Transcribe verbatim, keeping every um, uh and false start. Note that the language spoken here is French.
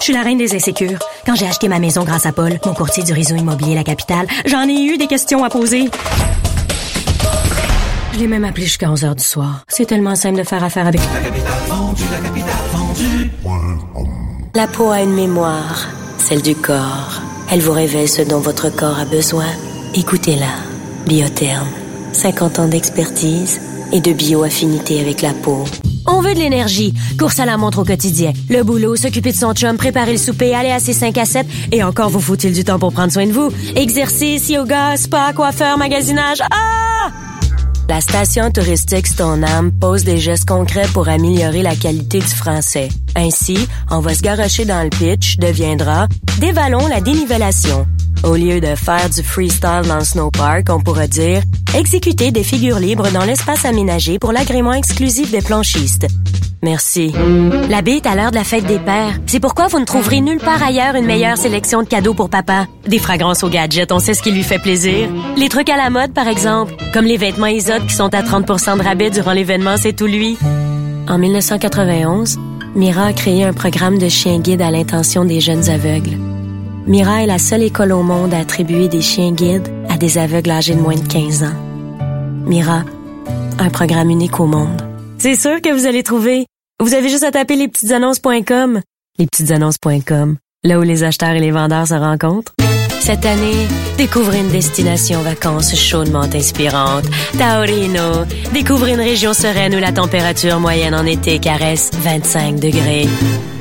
suis la reine des insécures. Quand j'ai acheté ma maison grâce à Paul, mon courtier du réseau immobilier La Capitale, j'en ai eu des questions à poser. Je l'ai même appelé jusqu'à onze heures du soir. C'est tellement simple de faire affaire avec La Capitale vendue, La Capitale vendue. La peau a une mémoire, celle du corps. Elle vous révèle ce dont votre corps a besoin. Écoutez-la. Biotherme. cinquante ans d'expertise et de bio-affinité avec la peau. On veut de l'énergie. Course à la montre au quotidien. Le boulot, s'occuper de son chum, préparer le souper, aller à ses cinq à sept. Et encore vous faut-il du temps pour prendre soin de vous. Exercice, yoga, spa, coiffeur, magasinage. Ah! La station touristique Stoneham pose des gestes concrets pour améliorer la qualité du français. Ainsi, on va se garrocher dans le pitch deviendra « Dévalons la dénivellation ». Au lieu de faire du freestyle dans le snowpark, on pourra dire « Exécuter des figures libres dans l'espace aménagé pour l'agrément exclusif des planchistes ». Merci. La baie est à l'heure de la fête des pères. C'est pourquoi vous ne trouverez nulle part ailleurs une meilleure sélection de cadeaux pour papa. Des fragrances aux gadgets, on sait ce qui lui fait plaisir. Les trucs à la mode, par exemple, comme les vêtements Isotte qui sont à trente pour cent de rabais durant l'événement C'est tout lui. En dix-neuf cent quatre-vingt-onze, Mira a créé un programme de chiens guides à l'intention des jeunes aveugles. Mira est la seule école au monde à attribuer des chiens guides à des aveugles âgés de moins de quinze ans. Mira, un programme unique au monde. C'est sûr que vous allez trouver. Vous avez juste à taper les petites annonces point com. les petites annonces point com, là où les acheteurs et les vendeurs se rencontrent. Cette année, découvrez une destination vacances chaudement inspirante. Taorino. Découvrez une région sereine où la température moyenne en été caresse vingt-cinq degrés.